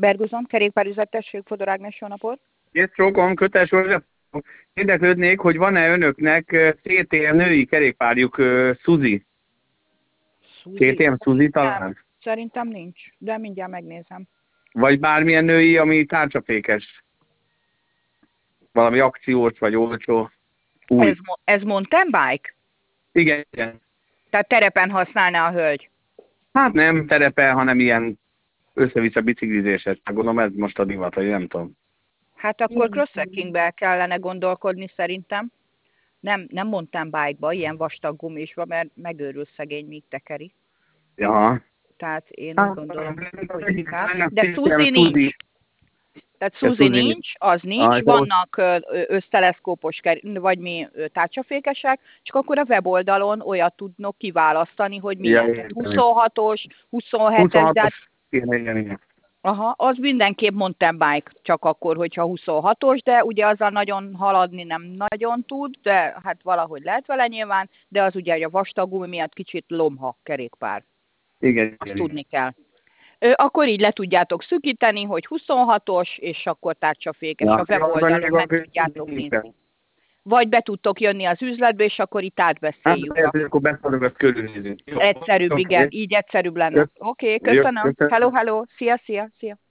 Berguzon, kerékpárüzetesség, Fodor Ágnes, jó napot. Két sokan kötes József. Érdeklődnék, hogy van-e önöknek CTM női kerékpárjuk, Suzi? Suzi. CTM Suzi talán? Szerintem nincs, de mindjárt megnézem. Vagy bármilyen női, ami tárcsafékes? Valami akciós, vagy olcsó? Új. Ez mountain bike? Igen, igen. Tehát terepen használná a hölgy? Hát nem terepen, hanem ilyen össze-vissza biciklizéses. Gondolom ez most a divat, vagy nem tudom. Hát akkor cross-trackingbe kellene gondolkodni szerintem. Nem mountain bike-ba, ilyen vastag gumisba, mert megőrül szegény, míg tekeri. Ja. Tehát én úgy gondolom, hogy inkább. De Suzi nincs. Tehát Suzi nincs, az nincs, vannak összteleszkópos, vagy mi tárcsafékesek, csak akkor a weboldalon olyat tudnak kiválasztani, hogy milyen. Ja, 26-os, 27-es, de hát, igen. aha, az mindenképp mountain bike, csak akkor, hogyha 26-os, de ugye azzal nagyon haladni nem nagyon tud, de hát valahogy lehet vele nyilván, de az ugye a vastag gumi miatt kicsit lomha kerékpár. Igen. Azt tudni kell. Akkor így le tudjátok szűkíteni, hogy 26-os, és akkor tárcsafékes, a weboldalon meg tudjátok nézni. Vagy be tudtok jönni az üzletbe, és akkor itt átbeszéljük. Hát, akkor beszélünk, azt körülnézünk. Egyszerűbb, igen, így egyszerűbb lenne. Oké, köszönöm. Hello, szia.